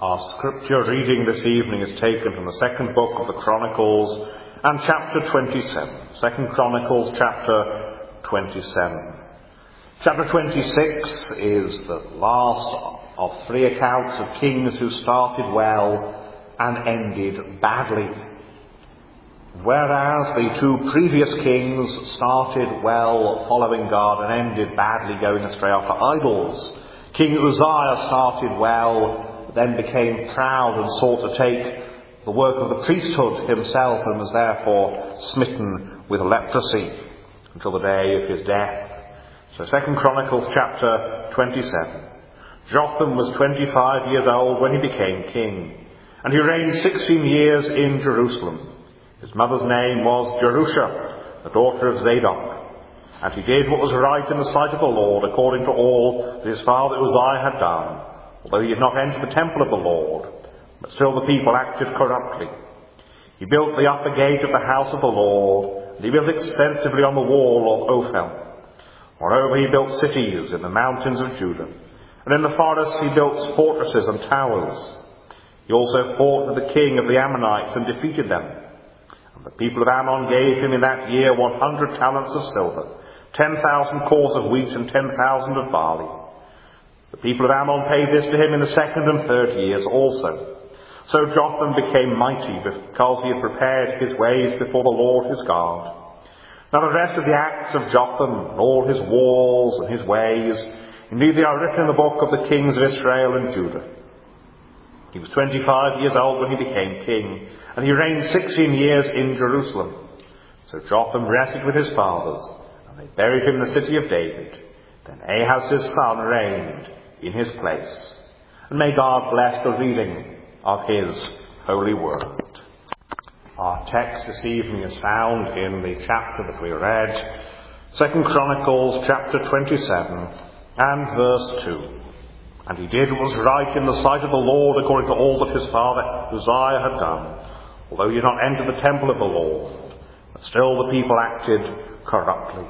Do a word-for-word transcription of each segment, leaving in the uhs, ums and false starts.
Our scripture reading this evening is taken from the second book of the Chronicles and chapter twenty-seven. Second Chronicles chapter twenty-seven. Chapter twenty-six is the last of three accounts of kings who started well and ended badly. Whereas the two previous kings started well following God and ended badly going astray after idols, King Uzziah started well, then became proud and sought to take the work of the priesthood himself and was therefore smitten with leprosy until the day of his death. So Second Chronicles chapter twenty-seven. Jotham was twenty-five years old when he became king, and he reigned sixteen years in Jerusalem. His mother's name was Jerusha, the daughter of Zadok. And he did what was right in the sight of the Lord, according to all that his father Uzziah had done, although he had not entered the temple of the Lord, but still the people acted corruptly. He built the upper gate of the house of the Lord, and he built extensively on the wall of Ophel. Moreover, he built cities in the mountains of Judah, and in the forests he built fortresses and towers. He also fought with the king of the Ammonites and defeated them. And the people of Ammon gave him in that year one hundred talents of silver, ten thousand cores of wheat, and ten thousand of barley. The people of Ammon paid this to him in the second and third years also. So Jotham became mighty because he had prepared his ways before the Lord his God. Now the rest of the acts of Jotham, and all his wars and his ways, indeed they are written in the book of the kings of Israel and Judah. He was twenty-five years old when he became king, and he reigned sixteen years in Jerusalem. So Jotham rested with his fathers, and they buried him in the city of David. Then Ahaz his son reigned in his place. And may God bless the reading of his holy word. Our text this evening is found in the chapter that we read, Second Chronicles chapter twenty-seven and verse two. And he did what was right in the sight of the Lord, according to all that his father Uzziah had done, although he had not entered the temple of the Lord, but still the people acted corruptly.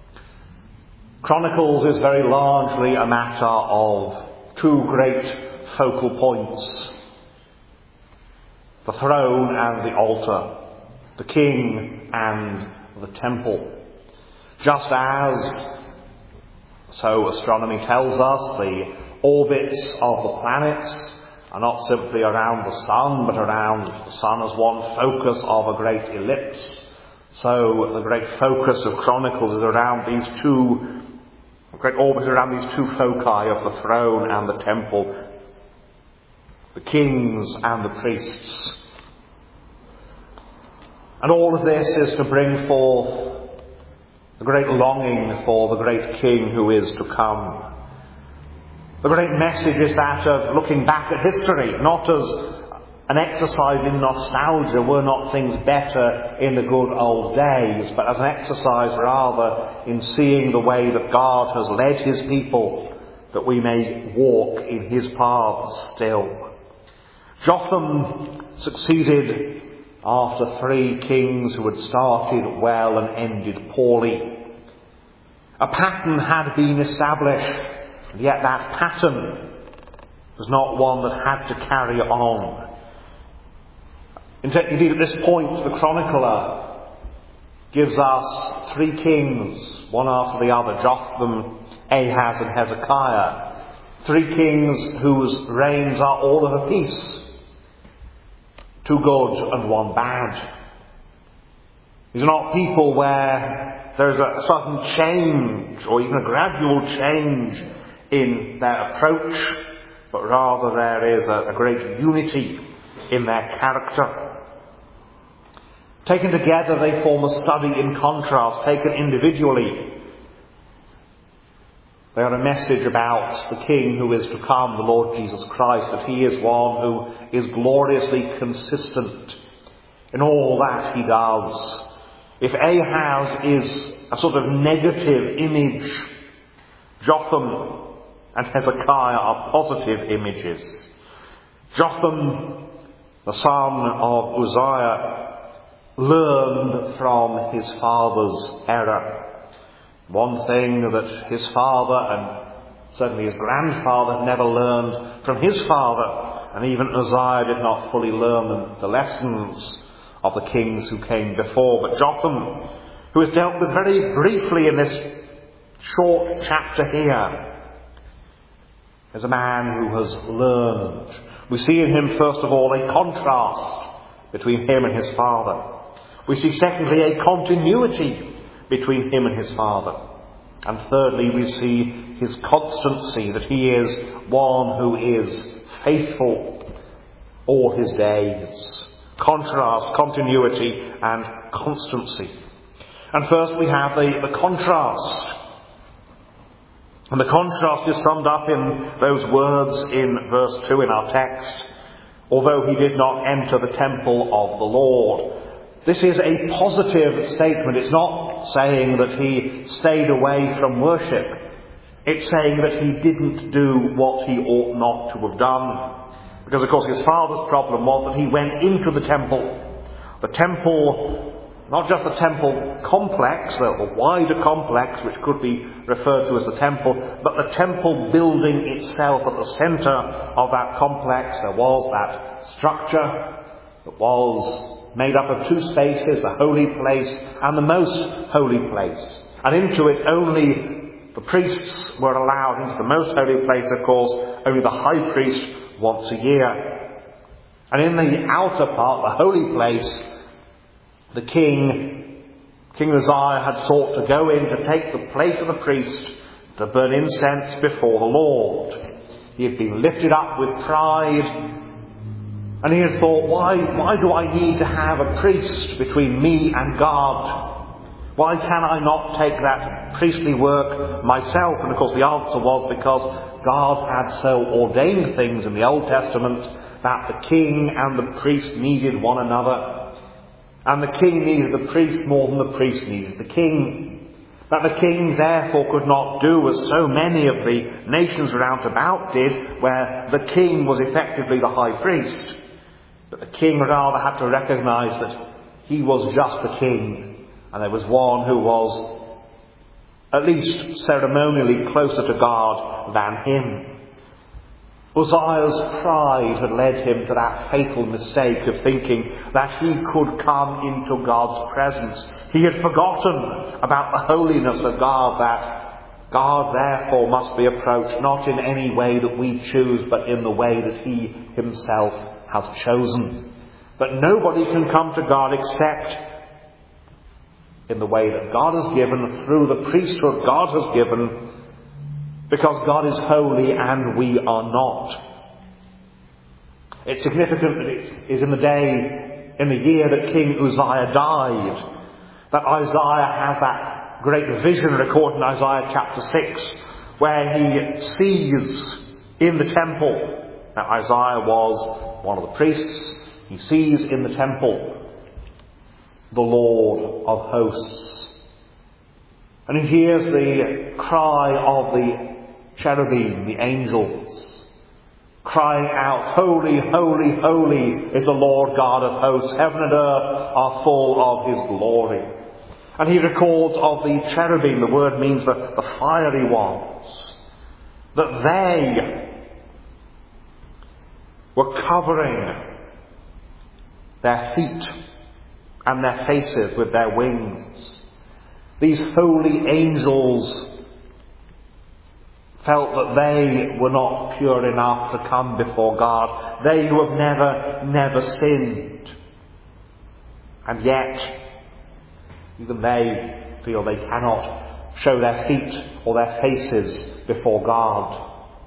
Chronicles is very largely a matter of two great focal points: the throne and the altar, the king and the temple. Just as, so astronomy tells us, the orbits of the planets are not simply around the sun, but around the sun as one focus of a great ellipse, so the great focus of Chronicles is around these two A great orbit around these two foci of the throne and the temple, the kings and the priests. And all of this is to bring forth the great longing for the great king who is to come. The great message is that of looking back at history, not as an exercise in nostalgia, were not things better in the good old days, but as an exercise rather in seeing the way that God has led his people, that we may walk in his paths still. Jotham succeeded after three kings who had started well and ended poorly. A pattern had been established, and yet that pattern was not one that had to carry on. Indeed, at this point, the chronicler gives us three kings, one after the other, Jotham, Ahaz and Hezekiah. Three kings whose reigns are all of a piece. Two good and one bad. These are not people where there is a sudden change or even a gradual change in their approach, but rather there is a, a great unity in their character. Taken together, they form a study in contrast. Taken individually, they are a message about the King who is to come, the Lord Jesus Christ, that he is one who is gloriously consistent in all that he does. If Ahaz is a sort of negative image, Jotham and Hezekiah are positive images. Jotham, the son of Uzziah, learned from his father's error. One thing that his father and certainly his grandfather had never learned from his father and even Uzziah did not fully learn the, the lessons of the kings who came before. But Jotham, who is dealt with very briefly in this short chapter here, is a man who has learned. We see in him, first of all, a contrast between him and his father. We see, secondly, a continuity between him and his father. And thirdly, we see his constancy, that he is one who is faithful all his days. Contrast, continuity, and constancy. And first we have the, the contrast. And the contrast is summed up in those words in verse two in our text. Although he did not enter the temple of the Lord. This is a positive statement. It's not saying that he stayed away from worship. It's saying that he didn't do what he ought not to have done. Because, of course, his father's problem was that he went into the temple. The temple, not just the temple complex, the wider complex, which could be referred to as the temple, but the temple building itself. At the centre of that complex, there was that structure that was made up of two spaces, the holy place and the most holy place. And into it only the priests were allowed into the most holy place, of course, only the high priest once a year. And in the outer part, the holy place, the king, King Uzziah had sought to go in to take the place of the priest to burn incense before the Lord. He had been lifted up with pride. And he had thought, why, why do I need to have a priest between me and God? Why can I not take that priestly work myself? And of course the answer was because God had so ordained things in the Old Testament that the king and the priest needed one another. And the king needed the priest more than the priest needed the king. That the king therefore could not do as so many of the nations round about did, where the king was effectively the high priest. But the king rather had to recognise that he was just the king, and there was one who was at least ceremonially closer to God than him. Uzziah's pride had led him to that fatal mistake of thinking that he could come into God's presence. He had forgotten about the holiness of God, that God therefore must be approached not in any way that we choose, but in the way that he himself has chosen. But nobody can come to God except in the way that God has given, through the priesthood God has given, because God is holy and we are not. It's significant that it is in the day, in the year that King Uzziah died, that Isaiah has that great vision recorded in Isaiah chapter six, where he sees in the temple. Now Isaiah was one of the priests. He sees in the temple the Lord of hosts. And he hears the cry of the cherubim, the angels, crying out, "Holy, holy, holy is the Lord God of hosts. Heaven and earth are full of his glory." And he records of the cherubim, the word means the, the fiery ones, that they were covering their feet and their faces with their wings. These holy angels felt that they were not pure enough to come before God. They who have never, never sinned. And yet, even they feel they cannot show their feet or their faces before God.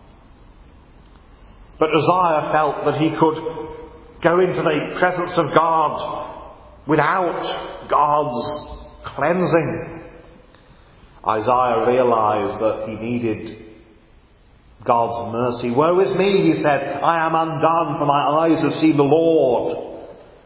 But Uzziah felt that he could go into the presence of God without God's cleansing. Isaiah realised that he needed God's mercy. "Woe is me," he said, "I am undone, for my eyes have seen the Lord."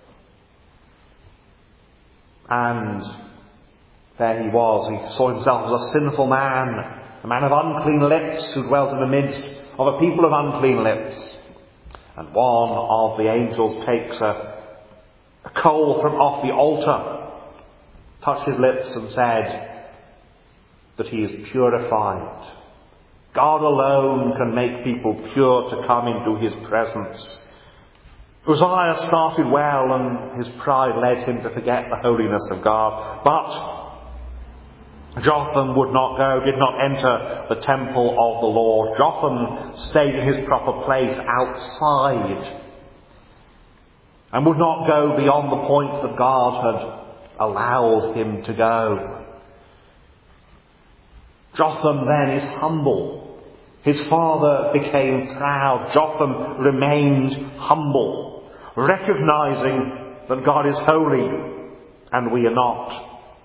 And there he was. He saw himself as a sinful man, a man of unclean lips who dwelt in the midst of a people of unclean lips. And one of the angels takes a, a coal from off the altar, touched his lips and said that he is purified. God alone can make people pure to come into his presence. Uzziah started well, and his pride led him to forget the holiness of God. But Jotham would not go, did not enter the temple of the Lord. Jotham stayed in his proper place outside and would not go beyond the point that God had allowed him to go. Jotham then is humble. His father became proud. Jotham remained humble, recognizing that God is holy and we are not,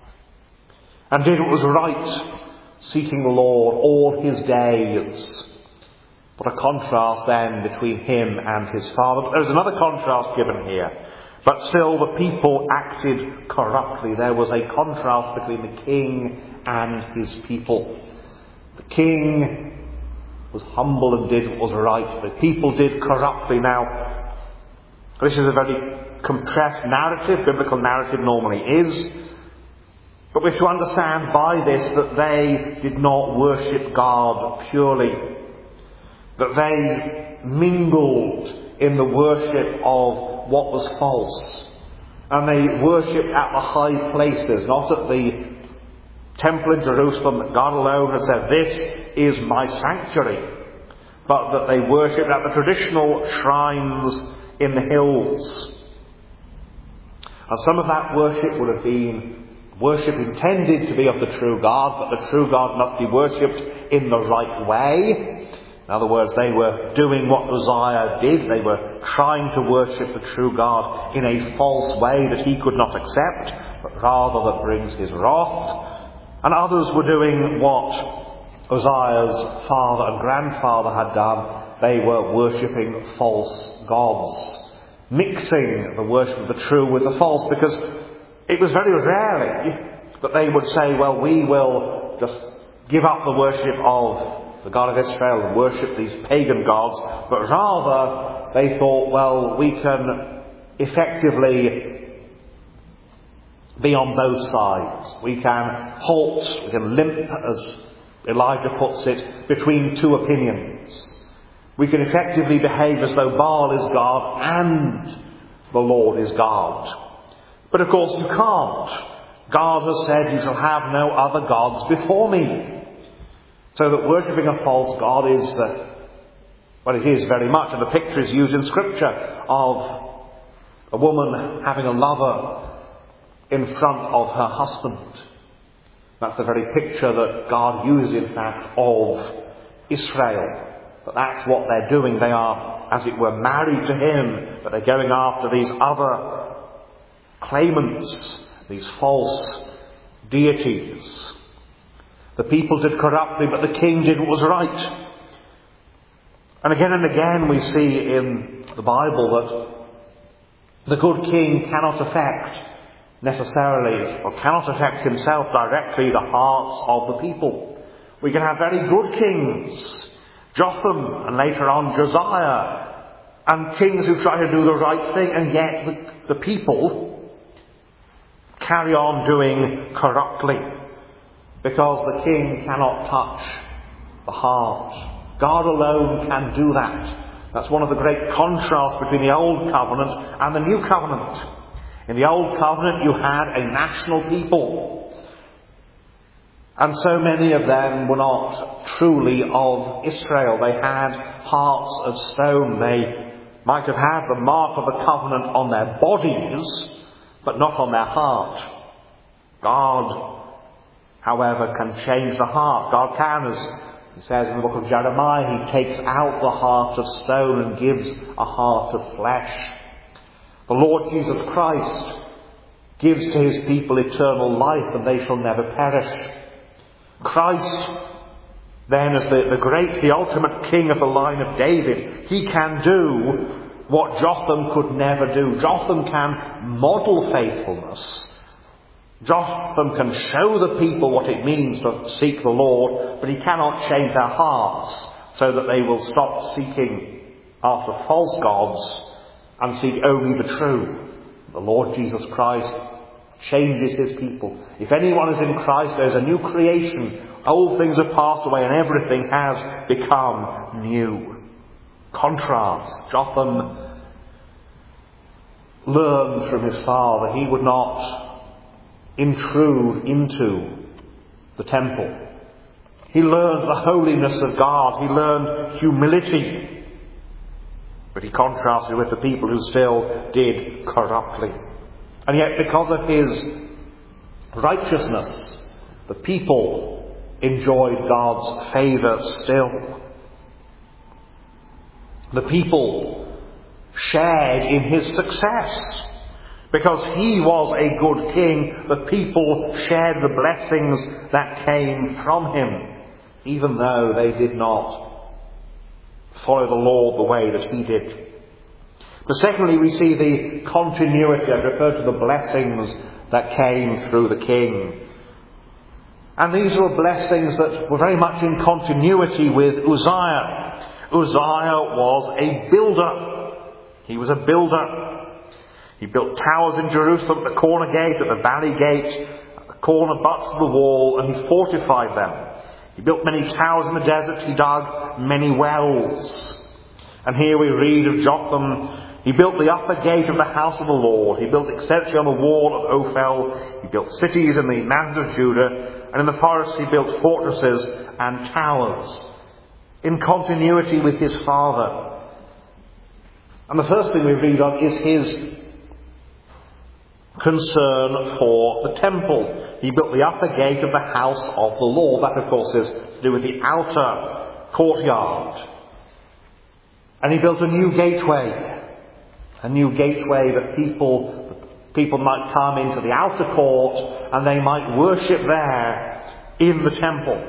and did what was right, seeking the Lord all his days. What a contrast then between him and his father. There's another contrast given here. But still the people acted corruptly. There was a contrast between the king and his people. The king was humble and did what was right. The people did corruptly. Now, this is a very compressed narrative. Biblical narrative normally is. But we're to understand by this that they did not worship God purely. That they mingled in the worship of what was false. And they worshipped at the high places, not at the temple in Jerusalem that God alone had said, "This is my sanctuary." But that they worshipped at the traditional shrines in the hills. And some of that worship would have been worship intended to be of the true God, but the true God must be worshipped in the right way. In other words, they were doing what Uzziah did. They were trying to worship the true God in a false way that he could not accept, but rather that brings his wrath. And others were doing what Uzziah's father and grandfather had done. They were worshipping false gods, mixing the worship of the true with the false, because it was very rarely that they would say, well, we will just give up the worship of the God of Israel and worship these pagan gods, but rather they thought, well, we can effectively be on both sides. We can halt, we can limp, as Elijah puts it, between two opinions. We can effectively behave as though Baal is God and the Lord is God. But of course you can't. God has said, "You shall have no other gods before me." So that worshipping a false god is, uh, well, it is very much, and the picture is used in Scripture of a woman having a lover in front of her husband. That's the very picture that God uses, in fact, of Israel. But that's what they're doing. They are, as it were, married to him, but they're going after these other claimants, these false deities. The people did corruptly, but the king did what was right. And again and again we see in the Bible that the good king cannot affect necessarily, or cannot affect himself directly, the hearts of the people. We can have very good kings, Jotham and later on Josiah, and kings who try to do the right thing, and yet the, the people carry on doing corruptly, because the king cannot touch the heart. God alone can do that. That's one of the great contrasts between the Old Covenant and the New Covenant. In the Old Covenant you had a national people, and so many of them were not truly of Israel. They had hearts of stone. They might have had the mark of the covenant on their bodies, but not on their heart. God, however, can change the heart. God can, as he says in the book of Jeremiah, he takes out the heart of stone and gives a heart of flesh. The Lord Jesus Christ gives to his people eternal life, and they shall never perish. Christ, then, as the, the great, the ultimate king of the line of David, he can do what Jotham could never do. Jotham can model faithfulness. Jotham can show the people what it means to seek the Lord, but he cannot change their hearts so that they will stop seeking after false gods and seek only the true. The Lord Jesus Christ changes his people. If anyone is in Christ, there is a new creation. Old things have passed away and everything has become new. Contrast. Jotham learned from his father. He would not intrude into the temple. He learned the holiness of God. He learned humility. But he contrasted with the people who still did corruptly. And yet, because of his righteousness, the people enjoyed God's favour still. The people shared in his success. Because he was a good king, the people shared the blessings that came from him, even though they did not follow the Lord the way that he did. But secondly, we see the continuity. I refer to the blessings that came through the king. And these were blessings that were very much in continuity with Uzziah. Uzziah was a builder. He was a builder. He built towers in Jerusalem, at the corner gate, at the valley gate, at the corner butts of the wall, and he fortified them. He built many towers in the desert. He dug many wells. And here we read of Jotham. He built the upper gate of the house of the Lord. He built extension on the wall of Ophel. He built cities in the mountains of Judah. And in the forest he built fortresses and towers, in continuity with his father. And the first thing we read on is his concern for the temple. He built the upper gate of the house of the Lord. That, of course, is to do with the outer courtyard. And he built a new gateway. A new gateway that people people might come into the outer court and they might worship there in the temple.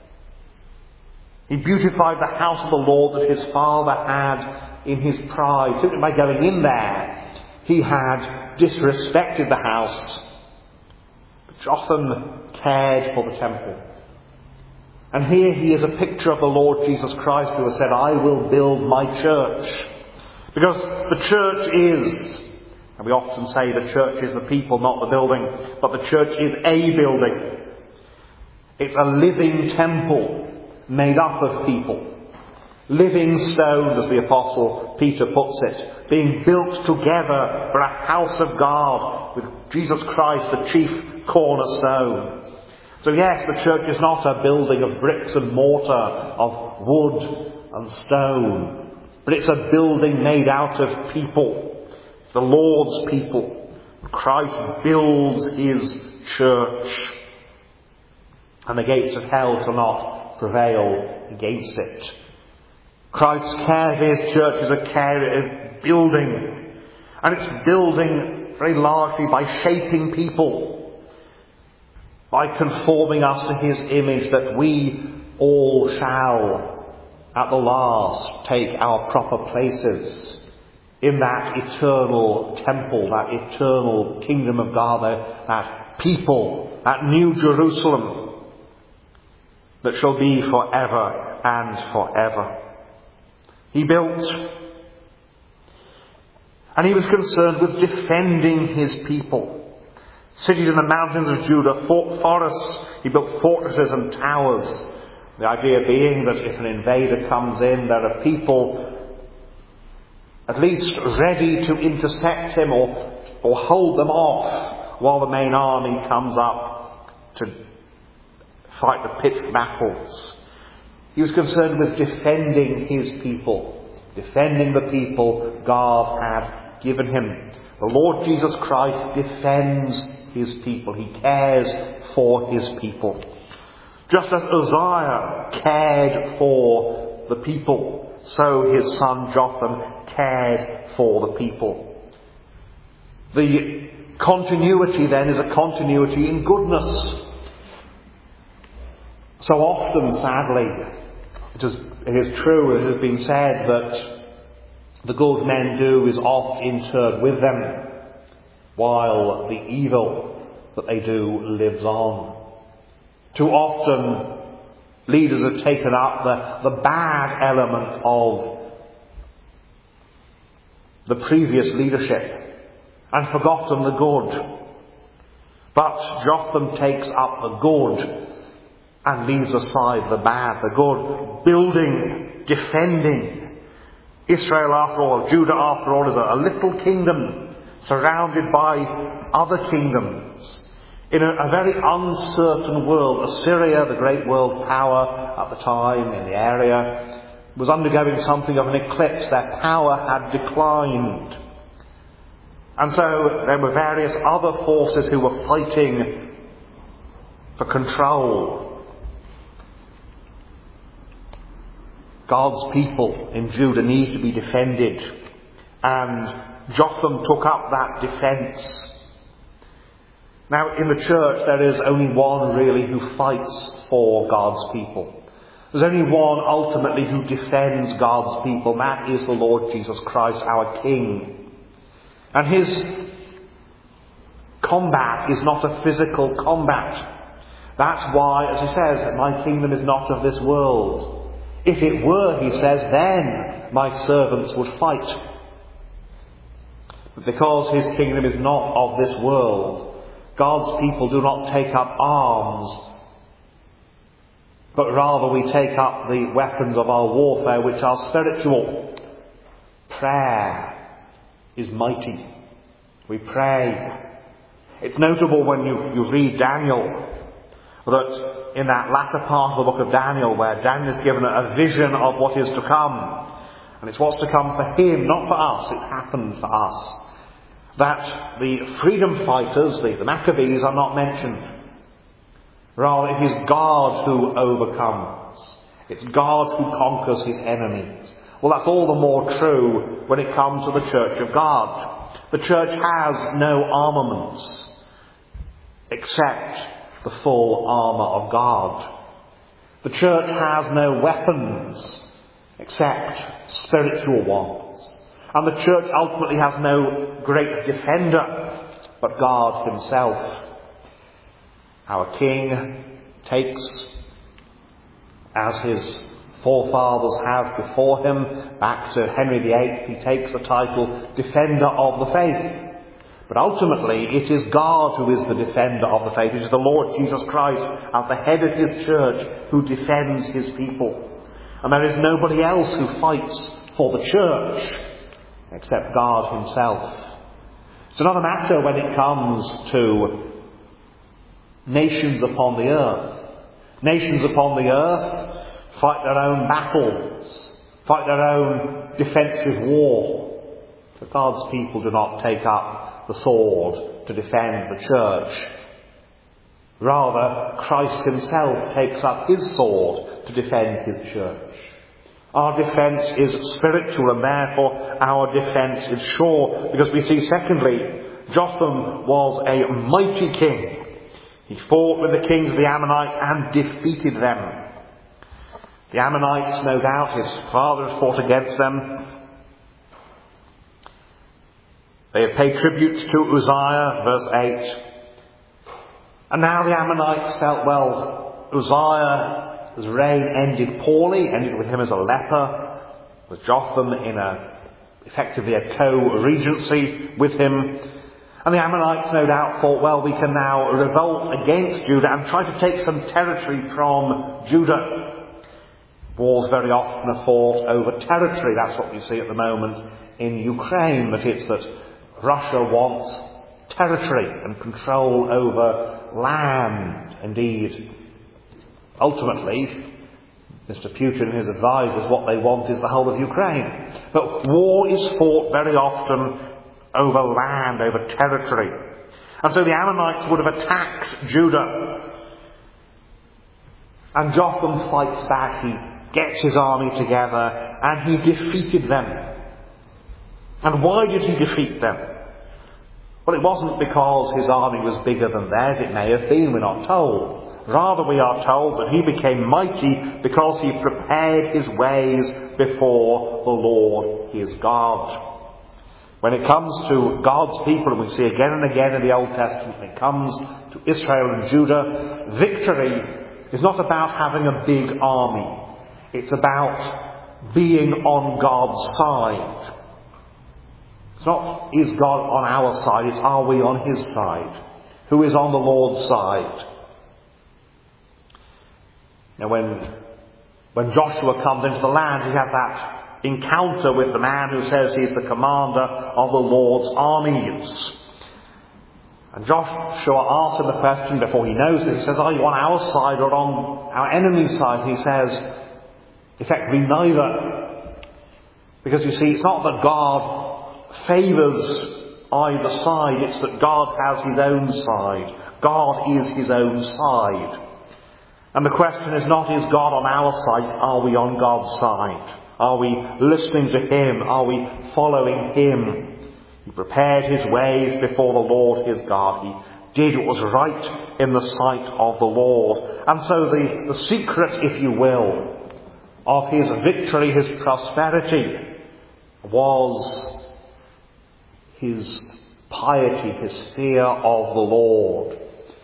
He beautified the house of the Lord that his father had in his pride. Simply by going in there, he had disrespected the house. But Jotham cared for the temple. And here he is a picture of the Lord Jesus Christ, who has said, I will build my church. Because the church is, and we often say the church is the people, not the building, but the church is a building. It's a living temple made up of people. Living stones, as the Apostle Peter puts it, being built together for a house of God with Jesus Christ, the chief cornerstone. So yes, the church is not a building of bricks and mortar, of wood and stone, but it's a building made out of people. It's the Lord's people. Christ builds his church, and the gates of hell shall not prevail against it. Christ's care for his church is a care of building. And it's building very largely by shaping people, by conforming us to his image, that we all shall at the last take our proper places in that eternal temple, that eternal kingdom of God, that, that people, that new Jerusalem that shall be forever and forever. He built, and he was concerned with defending his people. Cities in the mountains of Judah, forests, he built fortresses and towers. The idea being that if an invader comes in, there are people at least ready to intercept him or, or hold them off while the main army comes up to fight the pitched battles. He was concerned with defending his people, defending the people God had given him. The Lord Jesus Christ defends his people. He cares for his people. Just as Uzziah cared for the people, so his son Jotham cared for the people. The continuity then is a continuity in goodness. So often, sadly, it is, it is true, it has been said that the good men do is oft interred with them, while the evil that they do lives on. Too often, leaders have taken up the, the bad element of the previous leadership and forgotten the good. But Jotham takes up the good and leaves aside the bad. The good, building, defending. Israel, after all, Judah, after all, is a little kingdom surrounded by other kingdoms, in a, a very uncertain world. Assyria, the great world power at the time in the area, was undergoing something of an eclipse. Their power had declined. And so there were various other forces who were fighting for control. God's people in Judah need to be defended, and Jotham took up that defence. Now, in the church, there is only one really who fights for God's people. There's only one ultimately who defends God's people, and that is the Lord Jesus Christ, our King. And his combat is not a physical combat. That's why, as he says, my kingdom is not of this world. If it were, he says, then my servants would fight. But because his kingdom is not of this world, God's people do not take up arms, but rather we take up the weapons of our warfare, which are spiritual. Prayer is mighty. We pray. It's notable when you, you read Daniel, that in that latter part of the book of Daniel, where Daniel is given a vision of what is to come, and it's what's to come for him, not for us, it's happened for us, that the freedom fighters, the, the Maccabees, are not mentioned. Rather, it is God who overcomes. It's God who conquers his enemies. Well, that's all the more true when it comes to the Church of God. The Church has no armaments except the full armour of God. The Church has no weapons except spiritual ones. And the Church ultimately has no great defender but God himself. Our King takes, as his forefathers have before him, back to Henry the Eighth, he takes the title Defender of the Faith. But ultimately, it is God who is the defender of the faith. It is the Lord Jesus Christ, as the head of his church, who defends his people. And there is nobody else who fights for the church except God himself. It's another matter when it comes to nations upon the earth. Nations upon the earth fight their own battles, fight their own defensive war. But God's people do not take up the sword to defend the church. Rather, Christ himself takes up his sword to defend his church. Our defence is spiritual, and therefore our defence is sure, because we see, secondly, Jotham was a mighty king. He fought with the kings of the Ammonites and defeated them. The Ammonites, no doubt, his father had fought against them. They had paid tribute to Uzziah, verse eight. And now the Ammonites felt, well, Uzziah's reign ended poorly, ended with him as a leper, with Jotham in a, effectively a co-regency with him. And the Ammonites no doubt thought, well, we can now revolt against Judah and try to take some territory from Judah. Wars very often are fought over territory. That's what you see at the moment in Ukraine, that it's that Russia wants territory and control over land. Indeed, ultimately, Mister Putin and his advisers, what they want is the whole of Ukraine. But war is fought very often over land, over territory. And so the Ammonites would have attacked Judah. And Jotham fights back. He gets his army together and he defeated them. And why did he defeat them? Well, it wasn't because his army was bigger than theirs. It may have been, we're not told. Rather, we are told that he became mighty because he prepared his ways before the Lord his God. When it comes to God's people, and we see again and again in the Old Testament, when it comes to Israel and Judah, victory is not about having a big army. It's about being on God's side. It's not, is God on our side? It's, are we on his side? Who is on the Lord's side? Now when, when Joshua comes into the land, he has that encounter with the man who says he's the commander of the Lord's armies. And Joshua asks him the question before he knows it. He says, are you on our side or on our enemy's side? He says, effectively neither. Because you see, it's not that God favours either side, it's that God has his own side. God is his own side. And the question is not, is God on our side? Are we on God's side? Are we listening to him? Are we following him? He prepared his ways before the Lord his God. He did what was right in the sight of the Lord. And so the, the secret, if you will, of his victory, his prosperity, was his piety, his fear of the Lord.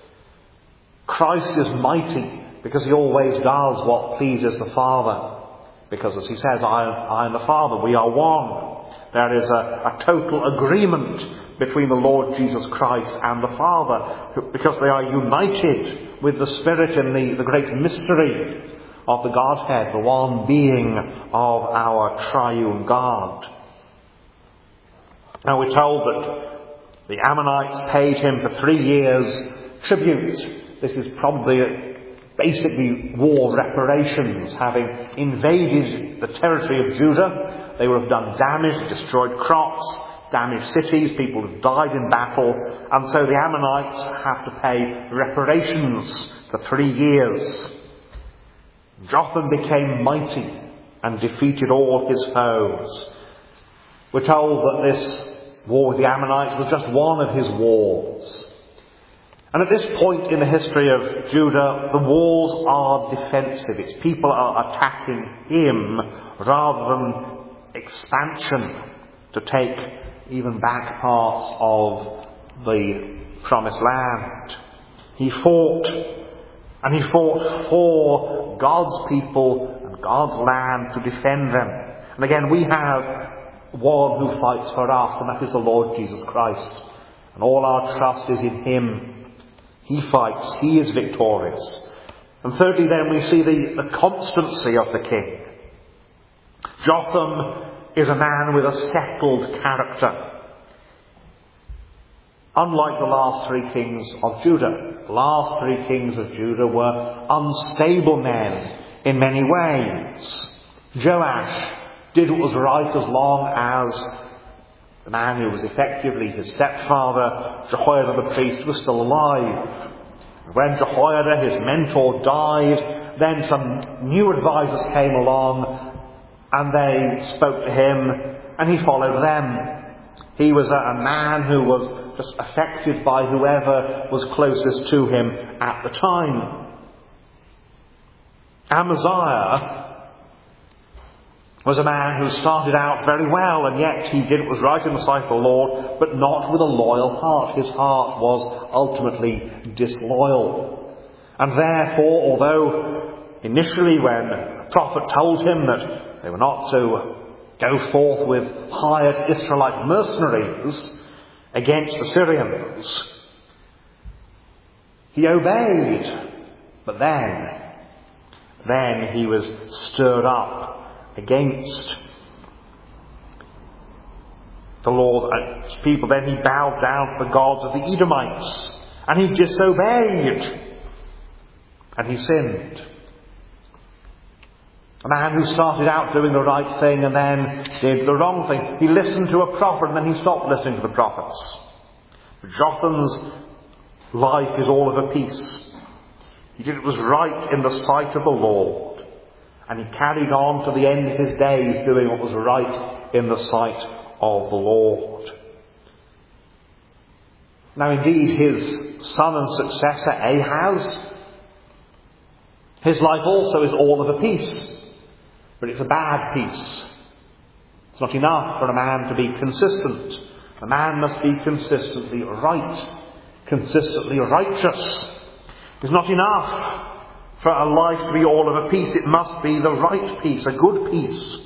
Christ is mighty because he always does what pleases the Father. Because as he says, I, I and the Father, we are one. There is a, a total agreement between the Lord Jesus Christ and the Father, because they are united with the Spirit in the, the great mystery of the Godhead, the one being of our triune God. Now we're told that the Ammonites paid him for three years tribute. This is probably basically war reparations, having invaded the territory of Judah. They would have done damage, destroyed crops, damaged cities, people have died in battle, and so the Ammonites have to pay reparations for three years. Jotham became mighty and defeated all his foes. We're told that this war with the Ammonites was just one of his wars. And at this point in the history of Judah, the wars are defensive. Its people are attacking him rather than expansion to take even back parts of the promised land. He fought, and he fought for God's people and God's land to defend them. And again, we have one who fights for us, and that is the Lord Jesus Christ. And all our trust is in him. He fights. He is victorious. And thirdly then we see the, the constancy of the king. Jotham is a man with a settled character. Unlike the last three kings of Judah. The last three kings of Judah were unstable men in many ways. Joash did what was right as long as the man who was effectively his stepfather, Jehoiada the priest, was still alive. When Jehoiada, his mentor, died, then some new advisors came along and they spoke to him and he followed them. He was a, a man who was just affected by whoever was closest to him at the time. Amaziah was a man who started out very well, and yet he did what was right in the sight of the Lord, but not with a loyal heart. His heart was ultimately disloyal. And therefore, although initially when the prophet told him that they were not to go forth with hired Israelite mercenaries against the Syrians, he obeyed. But then, then he was stirred up against the Lord's people. Then he bowed down to the gods of the Edomites, and he disobeyed, and he sinned. A man who started out doing the right thing and then did the wrong thing. He listened to a prophet and then he stopped listening to the prophets. Jotham's life is all of a piece. He did what was right in the sight of the Lord. And he carried on to the end of his days doing what was right in the sight of the Lord. Now indeed, his son and successor Ahaz, his life also is all of a piece. But it's a bad piece. It's not enough for a man to be consistent. A man must be consistently right, consistently righteous. It's not enough for a life to be all of a piece. It must be the right piece, a good piece.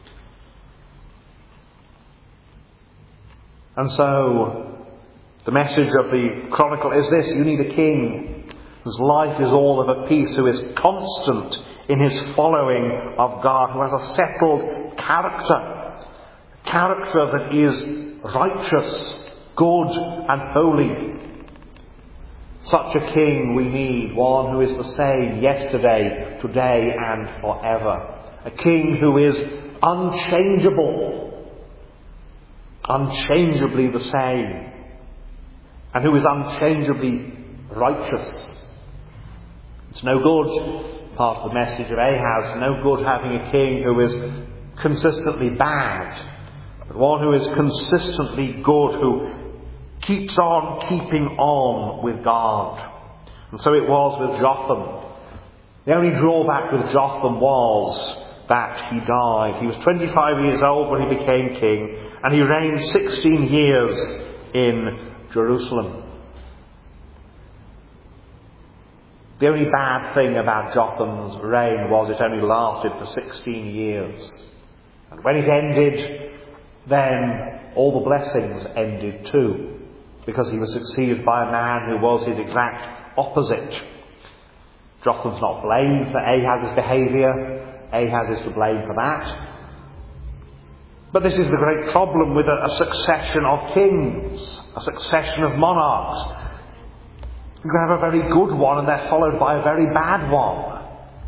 And so, the message of the Chronicle is this: you need a king whose life is all of a piece, who is constant in his following of God, who has a settled character, a character that is righteous, good and holy. Such a king we need, one who is the same yesterday, today and forever. A king who is unchangeable, unchangeably the same, and who is unchangeably righteous. It's no good, part of the message of Ahaz, no good having a king who is consistently bad, but one who is consistently good, who keeps on keeping on with God. And so it was with Jotham. The only drawback with Jotham was that he died. He was twenty-five years old when he became king, and he reigned sixteen years in Jerusalem. The only bad thing about Jotham's reign was it only lasted for sixteen years. And when it ended, then all the blessings ended too, because he was succeeded by a man who was his exact opposite. Jotham's not blamed for Ahaz's behaviour. Ahaz is to blame for that. But this is the great problem with a, a succession of kings, a succession of monarchs. You can have a very good one and they're followed by a very bad one.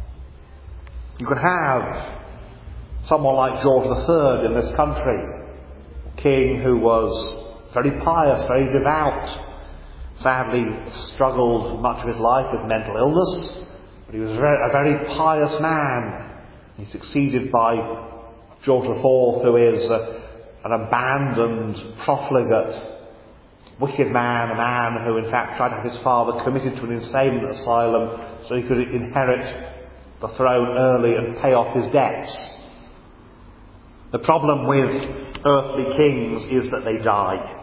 You can have someone like George the Third in this country, a king who was very pious, very devout, sadly struggled much of his life with mental illness, but he was a very, a very pious man. He's succeeded by George the Fourth, who is a, an abandoned, profligate, wicked man, a man who in fact tried to have his father committed to an insane asylum so he could inherit the throne early and pay off his debts. The problem with earthly kings is that they die.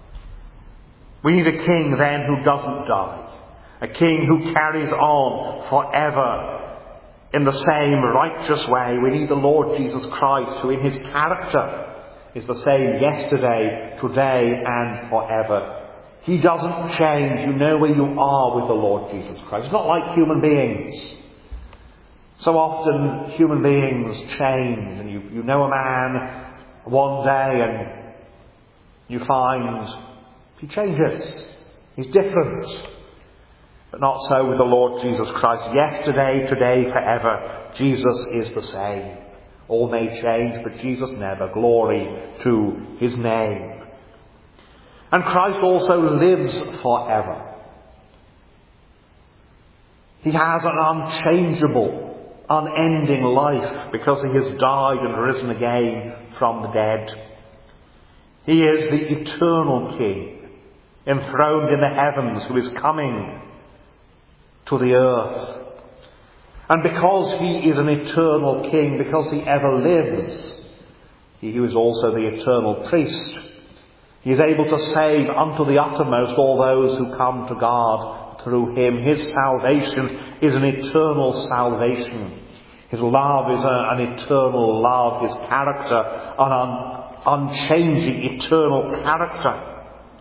We need a king then who doesn't die. A king who carries on forever in the same righteous way. We need the Lord Jesus Christ, who in his character is the same yesterday, today and forever. He doesn't change. You know where you are with the Lord Jesus Christ. It's not like human beings. So often human beings change, and you, you know a man one day and you find he changes. He's different. But not so with the Lord Jesus Christ. Yesterday, today, forever, Jesus is the same. All may change, but Jesus never. Glory to his name. And Christ also lives forever. He has an unchangeable, unending life because he has died and risen again from the dead. He is the eternal King, enthroned in the heavens, who is coming to the earth. And because he is an eternal King, because he ever lives, he who is also the eternal priest, he is able to save unto the uttermost all those who come to God through him. His salvation is an eternal salvation. His love is a, an eternal love. His character, an un, unchanging eternal character.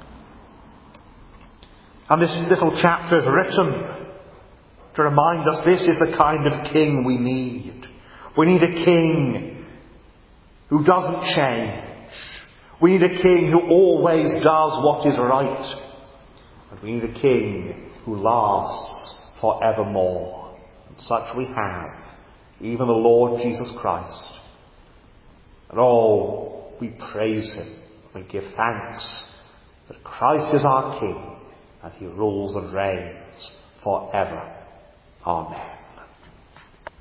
And this little chapter is written to remind us this is the kind of king we need. We need a king who doesn't change. We need a king who always does what is right. And we need a king who lasts forevermore. And such we have, even the Lord Jesus Christ. And oh, we praise him. We give thanks that Christ is our King and he rules and reigns forever. Amen.